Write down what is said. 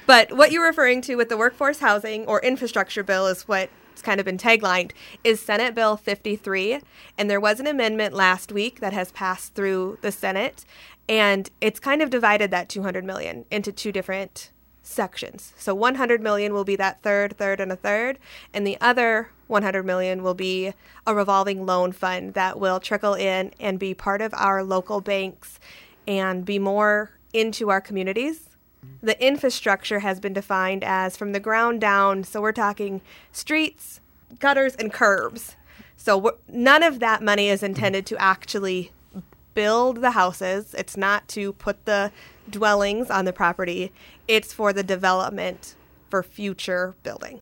But what you're referring to with the workforce housing or infrastructure bill is what's kind of been taglined is Senate Bill 53. And there was an amendment last week that has passed through the Senate. And it's kind of divided that $200 million into two different sections. So $100 million will be that third, and a third. And the other $100 million will be a revolving loan fund that will trickle in and be part of our local banks and be more into our communities. The infrastructure has been defined as from the ground down. So we're talking streets, gutters, and curbs. So none of that money is intended to actually build the houses. It's not to put the dwellings on the property. It's for the development for future building.